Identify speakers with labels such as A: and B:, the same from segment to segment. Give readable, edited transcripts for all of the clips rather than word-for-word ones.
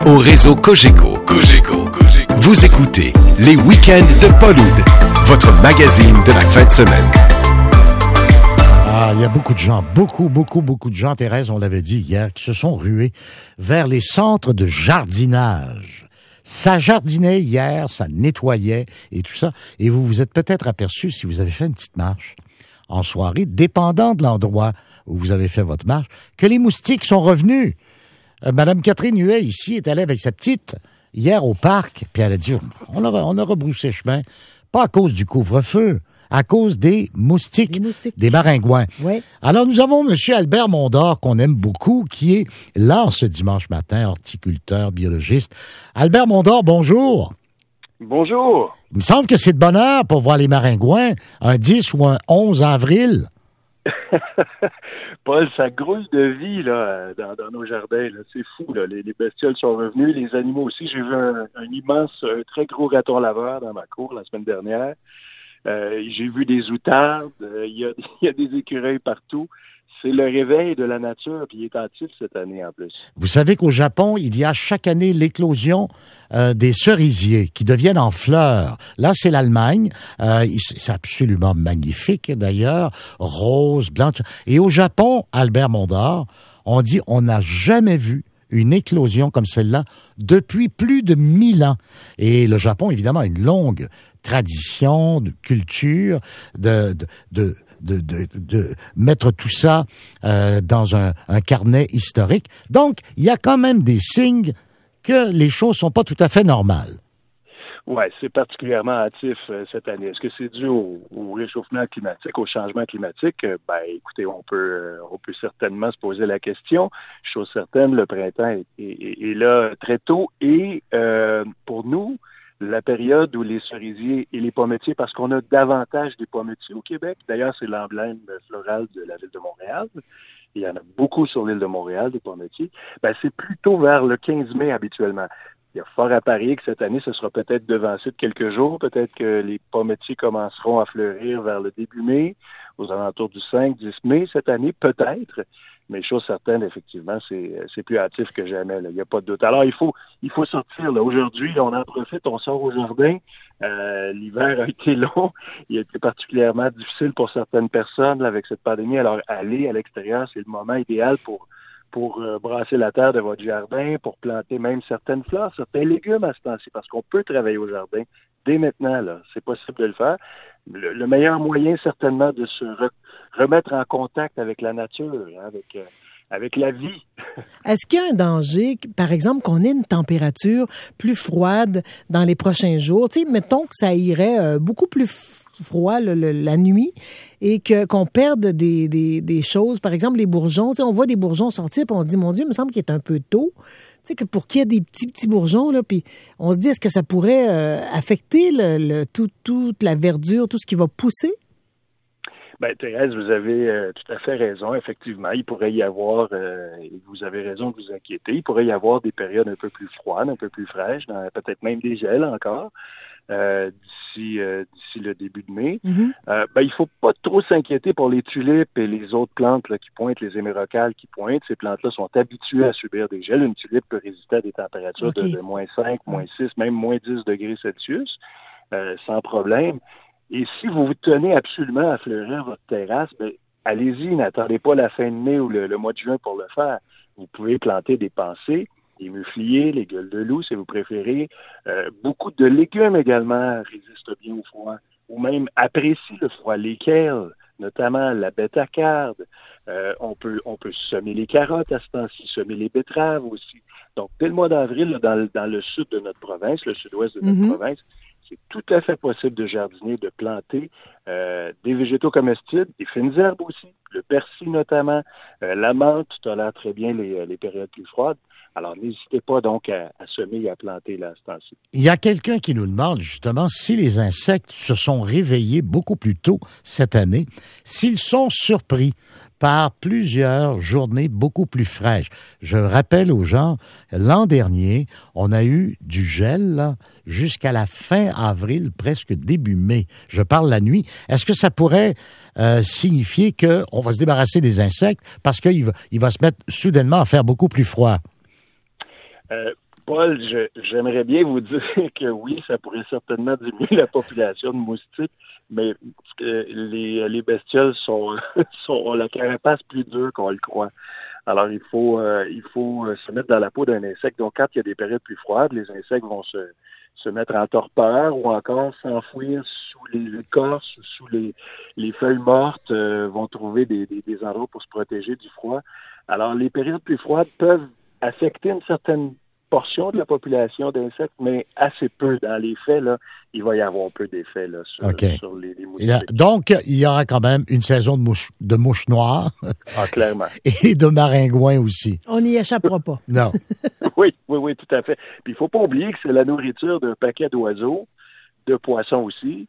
A: au réseau Cogeco. Vous écoutez les week-ends de Paul Oud, votre magazine de la fin de semaine.
B: Ah, il y a beaucoup de gens, beaucoup de gens, Thérèse, on l'avait dit hier, qui se sont rués vers les centres de jardinage. Ça jardinait hier, ça nettoyait et tout ça. Et vous vous êtes peut-être aperçu, si vous avez fait une petite marche en soirée, dépendant de l'endroit où vous avez fait votre marche, que les moustiques sont revenus. Madame Catherine Huet, ici, est allée avec sa petite hier au parc, puis elle a dit, on a rebroussé chemin, pas à cause du couvre-feu, à cause des moustiques, des maringouins.
C: Oui.
B: Alors, nous avons M. Albert Mondor, qu'on aime beaucoup, qui est là ce dimanche matin, horticulteur, biologiste. Albert Mondor, bonjour.
D: Bonjour.
B: Il me semble que c'est de bonne heure pour voir les maringouins, un 10 ou un 11 avril.
D: Paul, ça grouille de vie là, dans nos jardins. Là. C'est fou. Là. Les bestioles sont revenues, les animaux aussi. J'ai vu un immense, très gros raton laveur dans ma cour la semaine dernière. J'ai vu des outardes. Il y a des écureuils partout. C'est le réveil de la nature, puis il est actif cette année en plus.
B: Vous savez qu'au Japon, il y a chaque année l'éclosion des cerisiers qui deviennent en fleurs. Là, c'est l'Allemagne. C'est absolument magnifique, d'ailleurs. Rose, blanc. Et au Japon, Albert Mondor, on dit on n'a jamais vu une éclosion comme celle-là depuis plus de 1000 ans. Et le Japon, évidemment, a une longue tradition de culture, de mettre tout ça dans un carnet historique. Donc, il y a quand même des signes que les choses sont pas tout à fait normales.
D: Oui, c'est particulièrement hâtif cette année. Est-ce que c'est dû au réchauffement climatique, au changement climatique? Écoutez, on peut certainement se poser la question. Chose certaine, le printemps est là très tôt et pour nous, la période où les cerisiers et les pommiers, parce qu'on a davantage des pommiers au Québec. D'ailleurs, c'est l'emblème floral de la ville de Montréal. Il y en a beaucoup sur l'île de Montréal, des pommiers. C'est plutôt vers le 15 mai habituellement. Il y a fort à parier que cette année, ce sera peut-être devancé de quelques jours. Peut-être que les pommiers commenceront à fleurir vers le début mai, aux alentours du 5-10 mai cette année, peut-être. Mais chose certaine, effectivement, c'est plus hâtif que jamais. Il n'y a pas de doute. Alors, il faut sortir. Là. Aujourd'hui, on en profite, on sort au jardin. L'hiver a été long. Il a été particulièrement difficile pour certaines personnes là, avec cette pandémie. Alors, aller à l'extérieur, c'est le moment idéal pour brasser la terre de votre jardin, pour planter même certaines fleurs, certains légumes à ce temps-ci, parce qu'on peut travailler au jardin dès maintenant. Là, c'est possible de le faire. Le meilleur moyen, certainement, de se remettre en contact avec la nature, hein, avec la vie.
C: Est-ce qu'il y a un danger, par exemple, qu'on ait une température plus froide dans les prochains jours? Tu sais, mettons que ça irait beaucoup plus froid la nuit et qu'on perde des choses. Par exemple, les bourgeons. Tu sais, on voit des bourgeons sortir puis on se dit, mon Dieu, il me semble qu'il est un peu tôt. Tu sais, que pour qu'il y ait des petits bourgeons, là, puis on se dit, est-ce que ça pourrait affecter toute la verdure, tout ce qui va pousser?
D: Thérèse, vous avez tout à fait raison. Effectivement, il pourrait y avoir, vous avez raison de vous inquiéter, il pourrait y avoir des périodes un peu plus froides, un peu plus fraîches, peut-être même des gels encore, d'ici le début de mai. Mm-hmm. Il faut pas trop s'inquiéter pour les tulipes et les autres plantes là, qui pointent, les hémérocalles qui pointent. Ces plantes-là sont habituées à subir des gels. Une tulipe peut résister à des températures de moins 5, moins 6, même moins 10 degrés Celsius, sans problème. Et si vous vous tenez absolument à fleurir votre terrasse, allez-y, n'attendez pas la fin de mai ou le mois de juin pour le faire. Vous pouvez planter des pensées, des mufliers, les gueules de loup, si vous préférez. Beaucoup de légumes également résistent bien au froid, ou même apprécient le froid. Lesquels, notamment la bêta-carde. On peut semer les carottes à ce temps-ci, semer les betteraves aussi. Donc, dès le mois d'avril, dans le sud de notre province, le sud-ouest de notre province, c'est tout à fait possible de jardiner, de planter des végétaux comestibles, des fines herbes aussi, le persil notamment, la menthe tolère très bien les périodes plus froides. Alors, n'hésitez pas donc à semer et à planter là, à ce temps-ci.
B: Il y a quelqu'un qui nous demande justement si les insectes se sont réveillés beaucoup plus tôt cette année, s'ils sont surpris par plusieurs journées beaucoup plus fraîches. Je rappelle aux gens, l'an dernier, on a eu du gel là, jusqu'à la fin avril, presque début mai. Je parle la nuit. Est-ce que ça pourrait signifier qu'on va se débarrasser des insectes parce qu'il va se mettre soudainement à faire beaucoup plus froid?
D: Paul, j'aimerais bien vous dire que oui, ça pourrait certainement diminuer la population de moustiques, mais les bestioles ont la carapace plus dure qu'on le croit. Alors, il faut se mettre dans la peau d'un insecte. Donc, quand il y a des périodes plus froides, les insectes vont se mettre en torpeur ou encore s'enfouir sous les écorces, sous les feuilles mortes, vont trouver des endroits pour se protéger du froid. Alors, les périodes plus froides peuvent affecter une certaine portion de la population d'insectes, mais assez peu. Dans les faits, là, il va y avoir peu d'effets là, sur les moustiques.
B: Donc, il y aura quand même une saison de mouches noires.
D: Ah, clairement.
B: Et de maringouins aussi.
C: On n'y échappera pas.
B: Non.
D: Oui, tout à fait. Puis il faut pas oublier que c'est la nourriture d'un paquet d'oiseaux, de poissons aussi.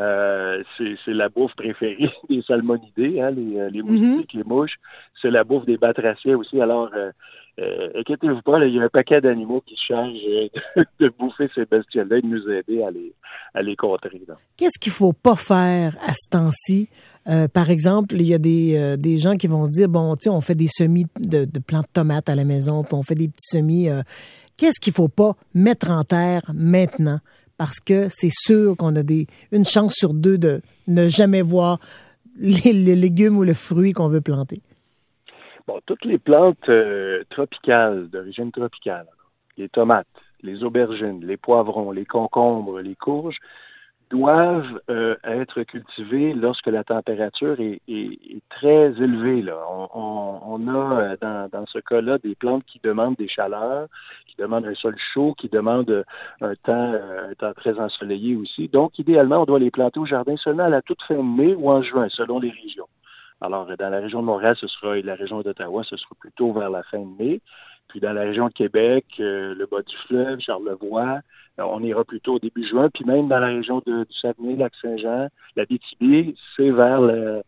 D: C'est la bouffe préférée des salmonidés, hein, les moustiques, les mouches. C'est la bouffe des batraciens aussi. Alors, inquiétez-vous pas, là, il y a un paquet d'animaux qui chargent de bouffer ces bestioles-là et de nous aider à les contrer. Là.
C: Qu'est-ce qu'il faut pas faire à ce temps-ci? Par exemple, il y a des gens qui vont se dire, bon, tu sais, on fait des semis de plants de tomates à la maison, puis on fait des petits semis. Qu'est-ce qu'il faut pas mettre en terre maintenant? Parce que c'est sûr qu'on a une chance sur deux de ne jamais voir les légumes ou le fruit qu'on veut planter.
D: Bon, toutes les plantes tropicales, d'origine tropicale, les tomates, les aubergines, les poivrons, les concombres, les courges, doivent être cultivées lorsque la température est très élevée. Là. On a dans ce cas-là des plantes qui demandent des chaleurs, qui demandent un sol chaud, qui demandent un temps très ensoleillé aussi. Donc, idéalement, on doit les planter au jardin seulement à la toute fin de mai ou en juin, selon les régions. Alors, dans la région de Montréal, et la région d'Ottawa, ce sera plutôt vers la fin de mai. Puis dans la région de Québec, le bas du fleuve, Charlevoix, on ira plutôt au début juin. Puis même dans la région du Saguenay, Lac-Saint-Jean, la BTB, c'est vers le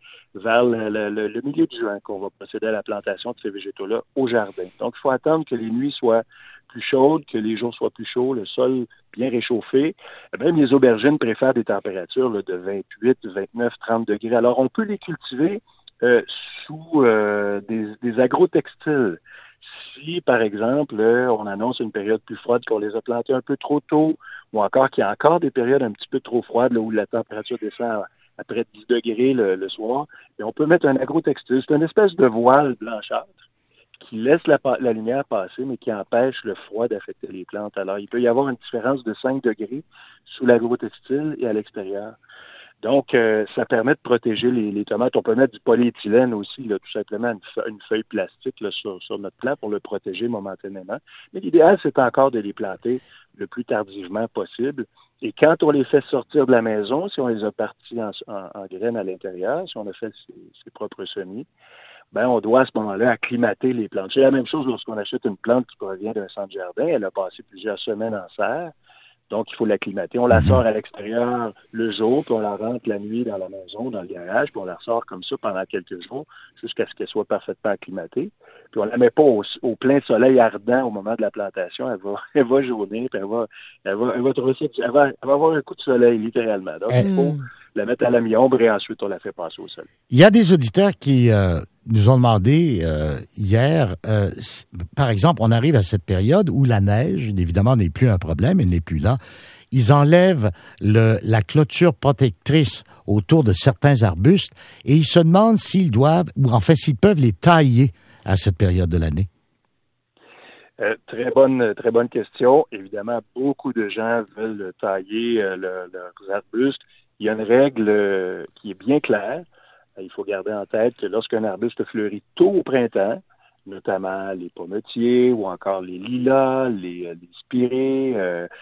D: milieu de juin qu'on va procéder à la plantation de ces végétaux-là au jardin. Donc, il faut attendre que les nuits soient plus chaudes, que les jours soient plus chauds, le sol bien réchauffé. Même les aubergines préfèrent des températures là, de 28, 29, 30 degrés. Alors, on peut les cultiver sous des agrotextiles. Si, par exemple, on annonce une période plus froide, qu'on les a plantés un peu trop tôt, ou encore qu'il y a encore des périodes un petit peu trop froides là, où la température descend à près de 10 degrés le soir, et on peut mettre un agrotextile. C'est une espèce de voile blanchâtre qui laisse la lumière passer, mais qui empêche le froid d'affecter les plantes. Alors, il peut y avoir une différence de 5 degrés sous l'agrotextile et à l'extérieur. Donc, ça permet de protéger les tomates. On peut mettre du polyéthylène aussi, là, tout simplement une feuille plastique là, sur notre plant pour le protéger momentanément. Mais l'idéal, c'est encore de les planter le plus tardivement possible. Et quand on les fait sortir de la maison, si on les a partis en graines à l'intérieur, si on a fait ses propres semis, ben on doit à ce moment-là acclimater les plantes. C'est la même chose lorsqu'on achète une plante qui provient d'un centre jardin. Elle a passé plusieurs semaines en serre. Donc, il faut l'acclimater. On la sort à l'extérieur le jour, puis on la rentre la nuit dans la maison, dans le garage, puis on la ressort comme ça pendant quelques jours, jusqu'à ce qu'elle soit parfaitement acclimatée. Puis on la met pas au plein soleil ardent au moment de la plantation. Elle va jaunir, puis elle va avoir un coup de soleil, littéralement. Donc, il faut la mettre à la mi-ombre et ensuite on la fait passer au sol.
B: Il y a des auditeurs qui nous ont demandé hier, par exemple, on arrive à cette période où la neige, évidemment, n'est plus un problème, elle n'est plus là. Ils enlèvent la clôture protectrice autour de certains arbustes et ils se demandent s'ils doivent, ou en fait s'ils peuvent les tailler à cette période de l'année.
D: Très bonne question. Évidemment, beaucoup de gens veulent tailler leurs arbustes. Il y a une règle qui est bien claire. Il faut garder en tête que lorsqu'un arbuste fleurit tôt au printemps, notamment les pommetiers ou encore les lilas, les spirées,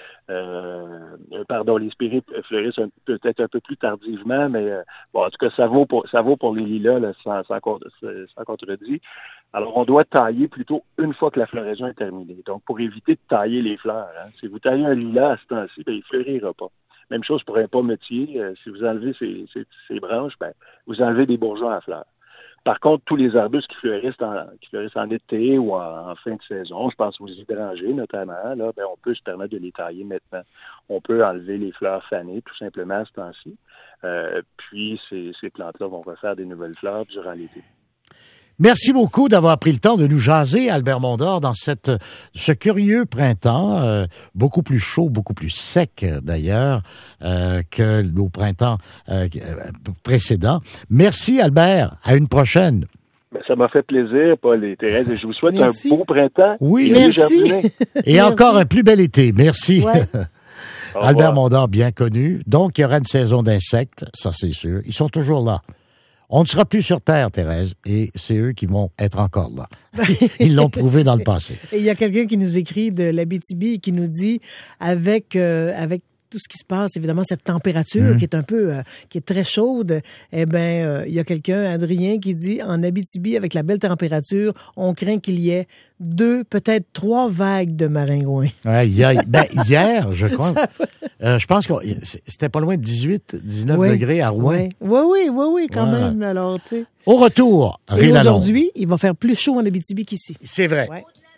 D: les spirées fleurissent peut-être un peu plus tardivement, mais bon, en tout cas, ça vaut pour les lilas là, sans contredit. Alors, on doit tailler plutôt une fois que la floraison est terminée. Donc, pour éviter de tailler les fleurs. Hein. Si vous taillez un lilas à ce temps-ci, ben, il fleurira pas. Même chose pour un pommetier. Si vous enlevez ses branches, ben, vous enlevez des bourgeons à fleurs. Par contre, tous les arbustes qui fleurissent en été ou en fin de saison, je pense aux hydrangées notamment, là, ben, on peut se permettre de les tailler maintenant. On peut enlever les fleurs fanées tout simplement à ce temps-ci. Puis, ces plantes-là vont refaire des nouvelles fleurs durant l'été.
B: Merci beaucoup d'avoir pris le temps de nous jaser, Albert Mondor, dans ce curieux printemps, beaucoup plus chaud, beaucoup plus sec d'ailleurs que nos printemps précédents. Merci, Albert. À une prochaine.
D: Ben, ça m'a fait plaisir, Paul et Thérèse, et je vous souhaite
C: Merci.
D: un beau printemps.
B: Oui,
C: merci.
B: Et encore un plus bel été. Merci.
C: Ouais.
B: Albert Mondor, bien connu. Donc, il y aura une saison d'insectes, ça c'est sûr. Ils sont toujours là. On ne sera plus sur Terre, Thérèse, et c'est eux qui vont être encore là. Ils l'ont prouvé dans le passé.
C: Et il y a quelqu'un qui nous écrit de l'Abitibi et qui nous dit, avec tout ce qui se passe, évidemment, cette température qui est un peu, qui est très chaude, eh ben, il y a quelqu'un, Adrien, qui dit, en Abitibi, avec la belle température, on craint qu'il y ait 2, peut-être 3 vagues de maringouins.
B: Ouais, hier, je crois, je pense que c'était pas loin de 18, 19 degrés à Rouen.
C: Oui, quand même. Alors, tu sais.
B: Au retour,
C: Et aujourd'hui, il va faire plus chaud en Abitibi qu'ici.
B: C'est vrai.
C: Ouais.